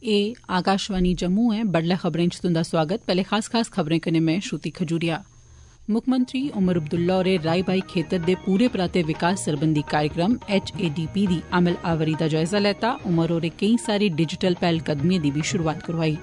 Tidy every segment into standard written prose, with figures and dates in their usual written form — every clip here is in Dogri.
एह् आकाशवाणी जम्मू ऐ। बडलै खबरें च तुंदा स्वागत। पैह्ले खास खबरें कन्नै में श्रुति खजूरिया। मुक्खमंत्री उमर अब्दुल्ला होरें राई बाई खेतर दे पूरे पराते विकास सरबंधी कार्यक्रम HADP दी अमल आवरी दा जायजा लैता। उमर होरें केईं सारी डिजिटल पैह्लकदमिएं दी बी शुरुआत करोआई।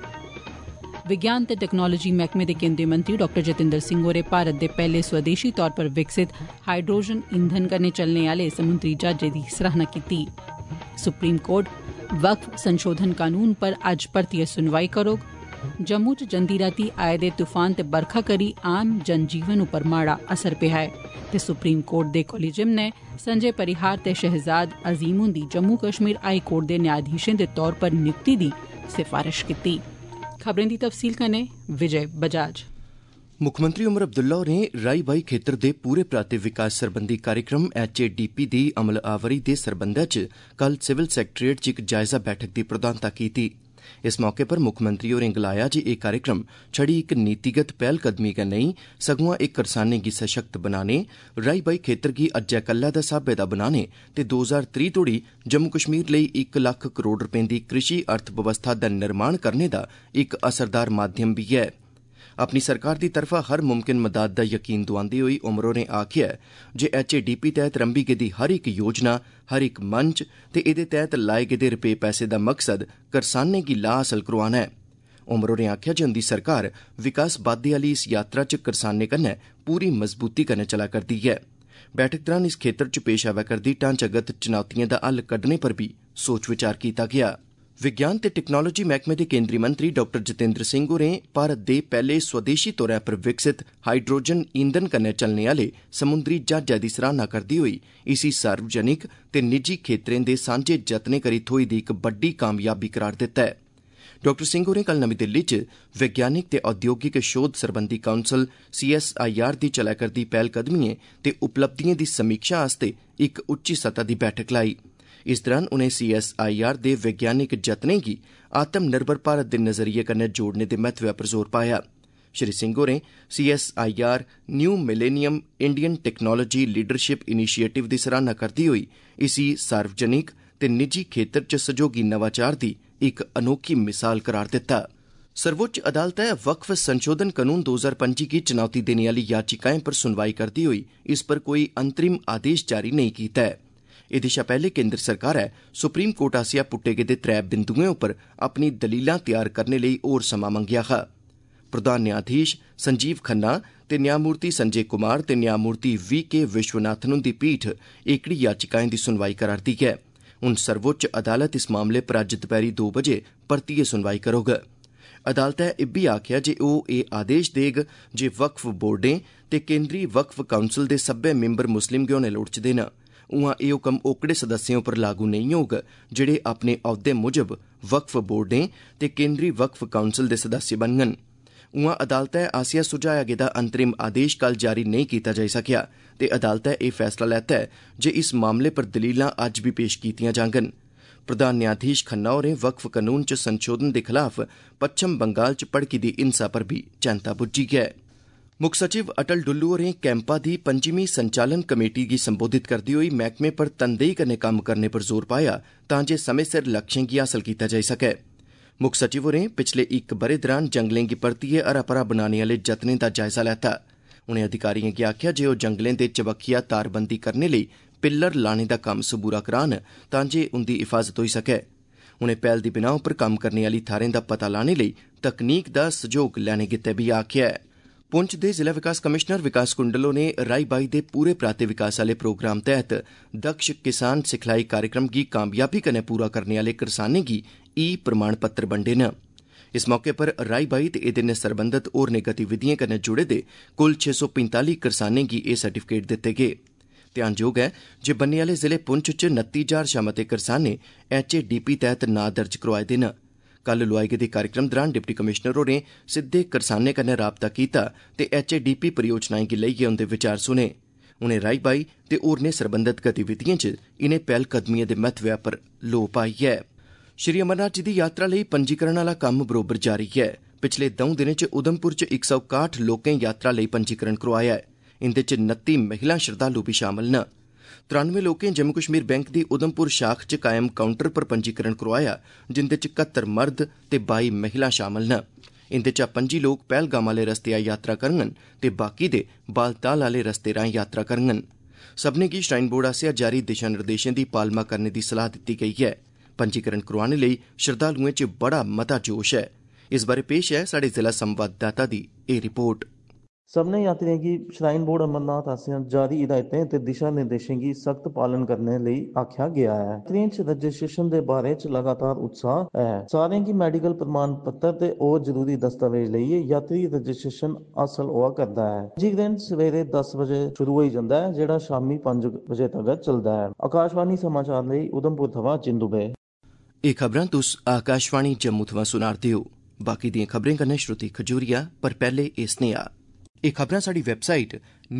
विज्ञान ते टैक्नोलोजी मैह्कमे दे केंद्रीय मंत्री डॉ जितेंद्र सिंह होरें भारत दे पैह्ले स्वदेशी तौर पर विकसित हाइड्रोजन ईंधन कन्नै चलने आह्ले समुद्री ज्हाजै दी सराहना कीती। सुप्रीम कोर्ट वक्फ संशोधन कानून पर अज्ज परतियै सुनवाई करोग। जम्मू च जंदी रातीं आए दे तूफान ते बरखा करी आम जनजीवन उप्पर माड़ा असर पेआ ऐ ते सुप्रीम कोर्ट दे कोलिजियम ने संजय परिहार ते शहजाद अजीम हुंदी जम्मू कश्मीर हाई कोर्ट दे न्यायाधीशें दे तौर पर नियुक्ति दी सिफारिश कीती। खबरें दी तफसील कन्नै विजय बजाज। मुक्खमंत्री उमर अब्दुल्ला होरें राई बाई खेतर दे पूरे पराते विकास सरबंधी कार्यक्रम HADP दी अमल आवरी दे सरबंधै च कल सिविल सैक्रेटेरिएट च इक जायजा बैठक दी प्रधानता कीती। इस मौके पर मुक्खमंत्री होरें गलाया जे एह् कार्यक्रम छड़ी इक नीतिगत पैह्लकदमी गै नेईं सगुआं एह् करसानें गी सशक्त बनाने, राई बाई खेतर गी अज्जै कल्लै दे स्हाबै दा बनाने ते 2030 तोड़ी जम्मू कश्मीर लेई 1 लक्ख करोड़ रपें दी कृषि अर्थ बवस्था दा निर्माण करने दा इक असरदार माध्यम बी ऐ। अपनी सरकार दी तरफा हर मुमकिन मदाद दा यकीन दोआंदे होई उमर होरें आखेआ जे HADP तैह्त रंभी गेदी हर इक योजना, हर इक मंच ते एह्दे तैह्त लाए गेदे रपे पैसे दा मकसद करसानें गी लाह् हासल करोआना ऐ। उमर होरें आखेआ जे उंदी सरकार विकास बाद्दे आह्ली इस यात्रा च करसानें कन्नै पूरी मजबूती कन्नै चला करदी ऐ। बैठक दौरान इस खेतर च पेश आवै करदी ढांचागत चुनौतिएं दा हल कड्ढने पर बी सोच विचार कीता गेआ। विज्ञान ते टैक्नोलोजी मैह्कमे दे केंद्री मंत्री डॉ जितेंद्र सिंह होरें भारत दे पैह्ले स्वदेशी तौरा पर विकसित हाइड्रोजन ईंधन कन्नै चलने आह्ले समुद्री ज्हाजै दी सराहना करदे होई इसी सार्वजनिक ते निजी खेत्तरें दे सांझे जतनें करी थ्होई दी इक बड्डी कामयाबी करार दित्ता ऐ। डॉ सिंह होरें कल नमीं दिल्ली च वैज्ञानिक ते औद्योगिक शोध सरबंधी काउंसल CSIR दी चलै करदी पैह्लकदमिएं ते उपलब्धिएं दी समीक्षा आस्तै इक उच्ची सतह दी बैठक लाई। इस दौरान उनें CSIR दे वैज्ञानिक जतनें गी आत्मनिर्भर भारत दे नजरिये कन्नै जोड़ने दे महत्वै पर जोर पाया। श्री सिंह होरें CSIR new millennium Indian technology leadership initiative दी सराहना करदे होई इसी सार्वजनिक ते निजी खेतर च सैह्योगी नवाचार दी इक अनोखी मिसाल करार दित्ता। सर्वोच्च अदालतै वक्फ संशोधन कानून 2025 गी चुनौती देने आह्ली याचिकाएं पर सुनवाई करदे होई इस पर कोई अंतरिम आदेश जारी नेईं कीता ऐ। एह्दे शा पैह्ले केंद्र सरकारै सुप्रीम कोर्ट आसेआ पुट्टे गेदे 3 बिंदुएं उप्पर अपनी दलीलां तैयार करने लेई होर समां मंगेआ हा। प्रधान न्यायाधीश संजीव खन्ना ते न्यायमूर्ति संजय कुमार ते न्यायमूर्ति VK विश्वनाथन हुंदी पीठ एह्कड़ी याचिकाएं दी सुनवाई करा'रदी ऐ। हून सर्वोच्च अदालत इस मामले पर अज्ज दपैह्री 2 बजे परतियै सुनवाई करोग। अदालतै इब्बी आखेआ जे ओह् एह् आदेश देग जे वक्फ बोर्डें ते केंद्री वक्फ काउंसल दे सब्बै मिंबर मुस्लिम गै होने लोड़चदे न। उआं एह् हुकम ओकड़े सदस्यें उप्पर लागू नेईं होग जेह्ड़े अपने औह्दे मुजब वक्फ बोर्डें ते केंद्री वक्फ काउंसल दे सदस्य बनङन। उआं अदालतै आसेआ सुझाया गेदा अंतरिम आदेश कल जारी नेईं कीता जाई सकेआ ते अदालतै एह् फैसला लैता ऐ जे इस मामले पर दलीलां अज्ज बी पेश कीतियां जाङन। प्रधान न्यायाधीश खन्ना होरें वक्फ कानून च संशोधन दे खलाफ पच्छम बंगाल च भड़की दी हिंसा पर बी चैंता बुज्झी ऐ। मुक्ख सचिव अटल डुल्लू होरें कैंपा दी 5मीं संचालन कमेटी गी संबोधित करदे होई मैह्कमे पर तनदेही कन्नै कम्म करने पर जोर पाया तां जे समें सिर लक्ष्यें गी हासल कीता जाई सकै। मुक्ख सचिव होरें पिछले इक ब'रे दौरान जंगलें गी परतियै हरा भरा बनाने आह्ले जतनें दा जायजा लैता। उनें अधिकारिएं गी आखेआ जे ओह् जंगलें दे चबक्खिया तारबंदी करने लेई पिल्लर लाने दा कम्म सबूरा करान तां जे उंदी हिफाजत होई सकै। उनें पैह्ल दी बिनाह् उप्पर कम्म करने आह्ली थाह्रें दा पता लाने लेई तकनीक दा सैह्योग लैने गित्तै बी आखेआ ऐ। पुंछ दे जिला विकास कमिशनर विकास कुंडल होरें राई बाई दे पूरे पराते विकास आह्ले प्रोग्राम तैह्त दक्ष किसान सिखलाई कार्यक्रम गी कामयाबी कन्नै पूरा करने आह्ले करसानें गी प्रमाण पत्र बंडे न। इस मौके पर राई बाई ते एह्दे नै सरबंधत होरनें गतिविधिएं कन्नै जुड़े दे कुल 645 करसानें गी एह् सर्टिफिकेट दित्ते गे। ध्यानजोग ऐ जे बन्ने आह्ले जिले पुंछ च 29,000 शा मते करसानें HADP तैह्त नां दर्ज करोआए दे न। कल लोआए गेदे कार्यक्रम दौरान डिप्टी कमिशनर होरें सिद्दे करसानें कन्नै राबता कीता ते HADP परियोजनाएं गी लेइयै उंदे विचार सुने। उनें राई बाई ते होरनें सरबंधत गतिविधिएं च इनें पैह्लकदमिएं दे महत्वै पर लोऽ पाई ऐ। श्री अमरनाथ जी दी यात्रा लेई पंजीकरण आह्ला कम्म बरोबर जारी ऐ। पिछले 2 दिनें च उधमपुर च 161 लोकें यात्रा लेई पंजीकरण करोआया ऐ। इंदे च 29 महिला श्रद्धालु बी शामल न। 93 लोकें जम्मू कश्मीर बैंक दी उधमपुर शाख च कायम काउंटर पर पंजीकरण करोआया, जिंदे च 71 मर्द ते 22 महिलां शामल न। इंदे चा 25 लोक पहलगाम आह्ले रस्ते यात्रा करङन ते बाकी दे बालताल आह्ले रस्ते राहें यात्रा करङन। सब्भनें गी श्राइन बोर्ड आसेआ जारी दिशा निर्देशें दी पालमा करने दी सलाह दित्ती गेई है। पंजीकरण करोआने लेई श्रद्धालुएं च बड़ा मता जोश है। इस बारे पेश है साढ़े जिला संवाददाता दी एह् रिपोर्ट। सभनें यात्रियों की श्राइन बोर्ड अमरनाथ आसेआ जारी हिदायतें ते दिशा निर्देशें की सख्त पालन करने लेई आखेआ गया है। यात्रियों च रजिस्ट्रेशन दे बारे च लगातार उत्साह है। सारें गी मेडिकल प्रमाण पत्र ते होर जरूरी दस्तावेज लेइयै यात्री रजिस्ट्रेशन हासल होआ करदा है। पंजीकरण सवेरे 10 बजे शुरू होई जंदा है, जेह्ड़ा शामी 5 बजे तक चलदा है। आकाशवाणी समाचार लेई उधमपुर थमां जिंदू बे। एह् खबरां तुस आकाशवाणी जम्मू थमां सुना'रदे हो। बाकी दिएं खबरें कन्नै श्रुति खजूरिया, पर पैह्ले इस नेहा। एह् खबरां साढ़ी वैबसाइट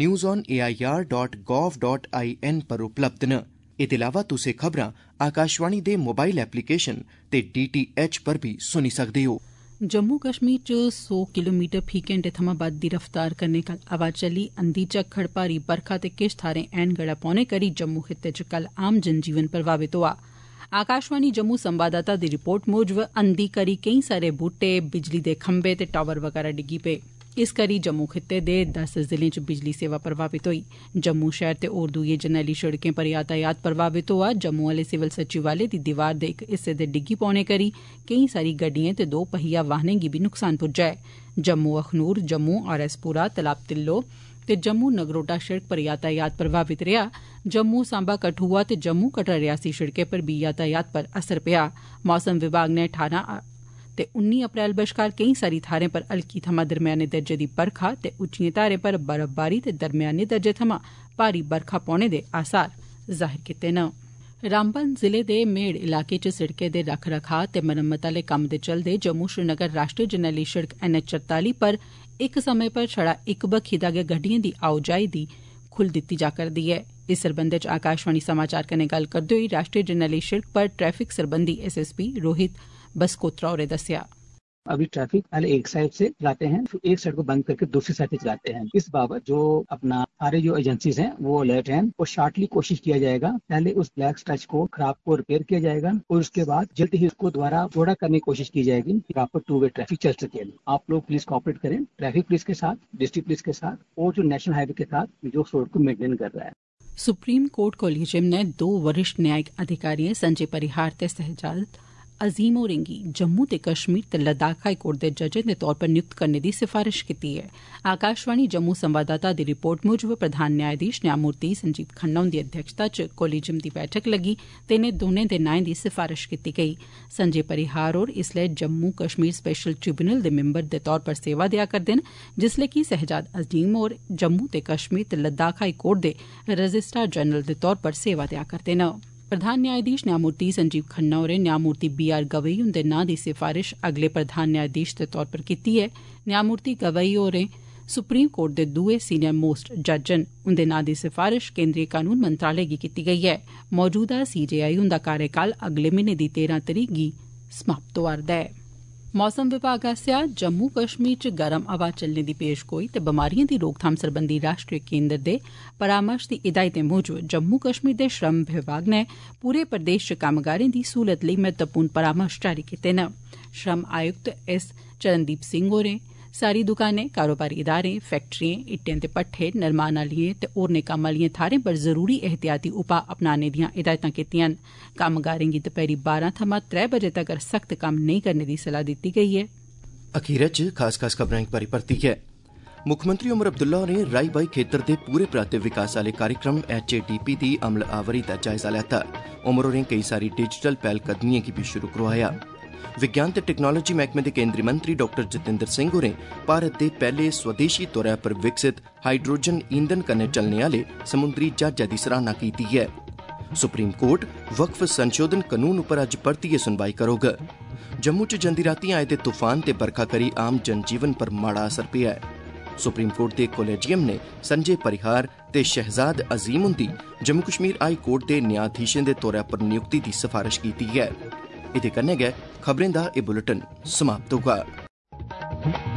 newsonair.gov.in पर उपलब्ध न। एह्दे अलावा तुस एह् खबरां आकाशवाणी दे मोबाइल एप्लीकेशन ते DTH पर भी सुनी सकदे हो। जम्मू कश्मीर च 100 किलोमीटर फी घैंटे थमां बद्ध दी रफ्तार कन्नै कल हवा चली। अंधी झक्खड़, भारी बरखा ते किश थाह्रें ऐन गड़ा पौने करी जम्मू खित्ते च कल आम जनजीवन प्रभावित होआ। आकाशवाणी जम्मू संवाददाता दी रिपोर्ट मूजब अंधी करी केईं सारे बूह्टे, बिजली दे खंबे ते टावर वगैरा डिग्गी पे। इस करी जम्मू खित्ते दे 10 जिलें च बिजली सेवा प्रभावित होई। जम्मू शैह्र ते होर दूइयें जरनैली सड़कें पर यातायात प्रभावित होआ। जम्मू आह्ले सिविल सचिवालय दी दीवार दे इक हिस्से दे डिग्गी पौने करी केईं सारी गड्डिएं ते 2 पहिया वाहनें गी बी नुकसान पुज्जा ऐ। जम्मू अखनूर, जम्मू RS-पुरा, तलाब तिल्लो ते जम्मू नगरोटा सड़क पर यातायात प्रभावित रेहा। जम्मू सांबा कठुआ ते जम्मू कटरा रियासी सड़कें पर बी यातायात पर असर पेआ। मौसम विभाग ने 18 ते 19 अप्रैल बश्कार केईं सारी थाह्रें पर हल्की थमां दरम्याने दर्जे दी बरखा ते उच्चिएं थाह्रें पर बर्फबारी ते दरम्याने दर्जे थमां भारी बरखा पौने दे आसार जाहिर कीते न। रामबन जिले दे मेड़ इलाके च सड़कें दे रख रखाव ते मरम्मत आह्ले कम्म दे चलदे जम्मू श्रीनगर राष्ट्रीय जरनैली सड़क NH-44 पर इक समें पर छड़ा इक बक्खी दा गै गड्डिएं दी आओजाई दी खुल्ल दित्ती जा करदी ऐ। इस सरबंधै च आकाशवाणी समाचार कन्नै गल्ल करदे होई राष्ट्रीय जरनैली सड़क पर ट्रैफिक सरबंधी SSP रोहित बसकोत्रा होरें दस्सेआ। अभी ट्रैफिक पहले एक साइड से चलाते हैं, फिर एक साइड को बंद करके दूसरी साइड से चलाते हैं। इस बाबत जो अपना सारे जो एजेंसीज हैं वो अलर्ट हैं और शार्टली कोशिश किया जाएगा। पहले उस ब्लैक स्ट्रेच को खराब को रिपेयर किया जाएगा और उसके बाद जल्द ही उसको दोबारा जोड़ा करने की कोशिश की जाएगी कि प्रॉपर 2 वे ट्रैफिक चल सके। आप लोग प्लीज कोऑपरेट करें ट्रैफिक पुलिस के साथ, डिस्ट्रिक्ट पुलिस के साथ और जो नेशनल हाईवे के साथ जो रोड को मेंटेन कर रहा है। सुप्रीम कोर्ट कोलिजियम ने 2 वरिष्ठ न्यायिक अधिकारियों संजय परिहार ते शहजाद अजीम होरें गी जम्मू ते कश्मीर ते लद्दाख हाई कोर्ट दे जजें दे तौर पर नियुक्त करने दी सिफारिश कीती ऐ। आकाशवाणी जम्मू संवाददाता दी रिपोर्ट मूजब प्रधान न्यायाधीश न्यायमूर्ति संजीव खन्ना हुंदी अध्यक्षता च कोलिजियम दी बैठक लग्गी ते इनें दौनें दे नाएं दी सिफारिश कीती गेई। संजय परिहार होर इसलै जम्मू कश्मीर स्पेशल ट्रिब्यूनल दे मिंबर दे तौर पर सेवा देआ करदे न, जिसलै कि शहजाद अजीम होर जम्मू ते कश्मीर ते लद्दाख हाई कोर्ट दे रजिस्ट्रार जनरल दे तौर पर सेवा देआ करदे न। प्रधान न्यायाधीश न्यायमूर्ति संजीव खन्ना होरें न्यायमूर्ति BR गवई हुंदे नां दी सिफारिश अगले प्रधान न्यायाधीश दे तौर पर कीती ऐ। न्यायमूर्ति गवई होरें सुप्रीम कोर्ट दे दुए सीनियर मोस्ट जज न। उंदे नां दी सिफारिश केंद्रीय कानून मंत्रालय गी कीती गेई ऐ। मौजूदा CJI हुंदा कार्यकाल अगले म्हीने दी 13 तरीक गी समाप्त होआ'रदा ऐ। मौसम विभाग आसेआ जम्मू कश्मीर च गर्म हवा चलने दी पेशगोई ते बमारिएं दी रोकथाम सरबंधी राष्ट्रीय केंद्र दे परामर्श दी हिदायतें मूजब जम्मू कश्मीर दे श्रम विभाग ने पूरे प्रदेश च कम्मगारें दी सहूलत लेई महत्वपूर्ण परामर्श जारी कीते न। श्रम आयुक्त S चरणदीप सिंह होरें सारी दुकानें, कारोबारी इदारें, फैक्टरिएं, इट्टें ते भट्ठे, निर्माण आह्लिएं ते होरनें कम्म आह्लिएं थाह्रें पर जरूरी एहतियाती उपाऽ अपनाने दियां हिदायतां कीतियां न। कम्मगारें गी दपैह्री 12 थमां 3 बजे तगर सख्त कम्म नेईं करने दी सलाह दित्ती गेई ऐ। अखीरै च खास खबरां इक बारी परतियै। मुक्खमंत्री उमर अब्दुल्ला होरें राई बाई खेतर दे पूरे पराते विकास आह्ले कार्यक्रम HADP दी अमलावरी दा जायजा लैता। उमर होरें केई सारी डिजिटल पैह्लकदमिएं गी बी शुरू करोआया। विज्ञान ते टेक्नोलॉजी मैह्कमे दे केंद्री मंत्री डॉक्टर जितेंद्र सिंह होरें भारत दे पैह्ले स्वदेशी तौरा पर विकसित हाइड्रोजन ईंधन कन्नै चलने आह्ले समुंदरी ज्हाजै दी सराहना कीती ऐ। सुप्रीम कोर्ट वक्फ संशोधन कानून उप्पर अज्ज परतियै सुनवाई करोग। जम्मू च जंदी रातीं आए दे तूफान ते बरखा करी आम जनजीवन पर माड़ा असर पेआ ऐ। सुप्रीम कोर्ट दे कोलेजियम ने संजय परिहार ते शहजाद अजीम हुंदी जम्मू कश्मीर हाई कोर्ट दे न्यायाधीशें दे तौरा पर नियुक्ति दी सिफारिश कीती ऐ। एह्दे कन्नै गै खबरें दा एह् बुलेटिन समाप्त होगा।